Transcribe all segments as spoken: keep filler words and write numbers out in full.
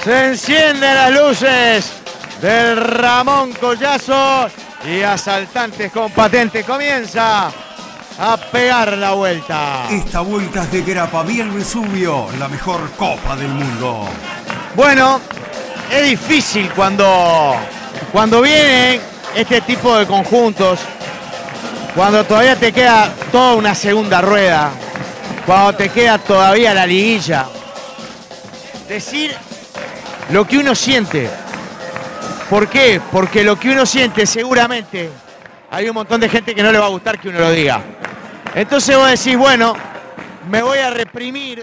Se encienden las luces del Ramón Collazo y Asaltantes con Patente comienza a pegar la vuelta. Esta vuelta es de Grapa, bien Vesubio, la mejor copa del mundo. Bueno, es difícil cuando, cuando vienen este tipo de conjuntos, cuando todavía te queda toda una segunda rueda, cuando te queda todavía la liguilla, decir lo que uno siente. ¿Por qué? Porque lo que uno siente seguramente hay un montón de gente que no le va a gustar que uno lo diga. Entonces vos decís, bueno, me voy a reprimir,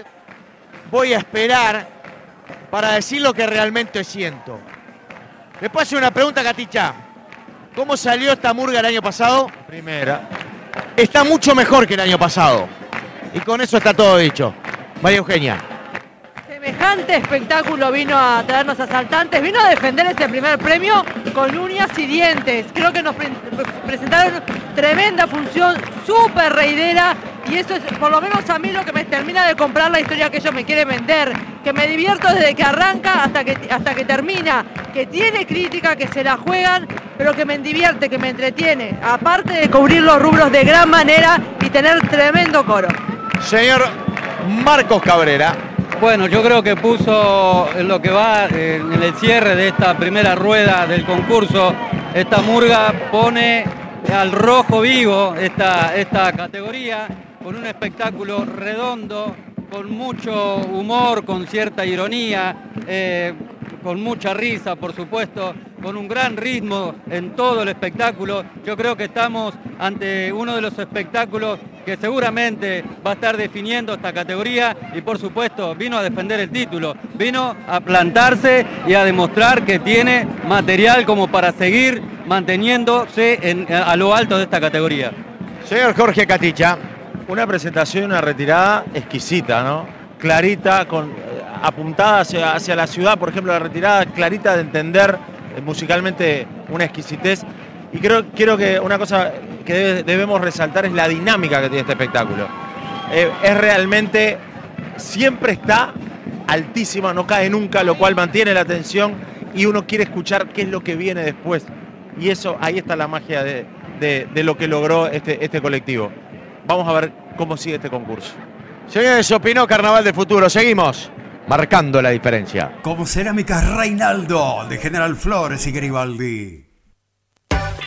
voy a esperar para decir lo que realmente siento. Le puedo hacer una pregunta, Caticha. ¿Cómo salió esta murga el año pasado? Primera. Está mucho mejor que el año pasado. Y con eso está todo dicho. María Eugenia. Semejante espectáculo vino a traernos Asaltantes, vino a defender ese primer premio con uñas y dientes. Creo que nos pre presentaron tremenda función, súper reidera, y eso es por lo menos a mí lo que me termina de comprar la historia que ellos me quieren vender, que me divierto desde que arranca hasta que, hasta que termina, que tiene crítica, que se la juegan, pero que me divierte, que me entretiene, aparte de cubrir los rubros de gran manera y tener tremendo coro. Señor Marcos Cabrera. Bueno, yo creo que puso en lo que va en el cierre de esta primera rueda del concurso, esta murga pone al rojo vivo esta, esta categoría con un espectáculo redondo, con mucho humor, con cierta ironía, eh, con mucha risa, por supuesto, con un gran ritmo en todo el espectáculo. Yo creo que estamos ante uno de los espectáculos que seguramente va a estar definiendo esta categoría y, por supuesto, vino a defender el título, vino a plantarse y a demostrar que tiene material como para seguir manteniéndose en, a lo alto de esta categoría. Señor Jorge Caticha. Una presentación y una retirada exquisita, ¿no? Clarita, con, eh, apuntada hacia, hacia la ciudad, por ejemplo, la retirada clarita de entender eh, musicalmente una exquisitez. Y creo, quiero que una cosa que debe, debemos resaltar es la dinámica que tiene este espectáculo. Eh, es realmente, siempre está altísima, no cae nunca, lo cual mantiene la atención y uno quiere escuchar qué es lo que viene después. Y eso, ahí está la magia de, de, de lo que logró este, este colectivo. Vamos a ver cómo sigue este concurso. Señores, opinó Carnaval del Futuro. Seguimos marcando la diferencia. Como Cerámica Reinaldo, de General Flores y Garibaldi.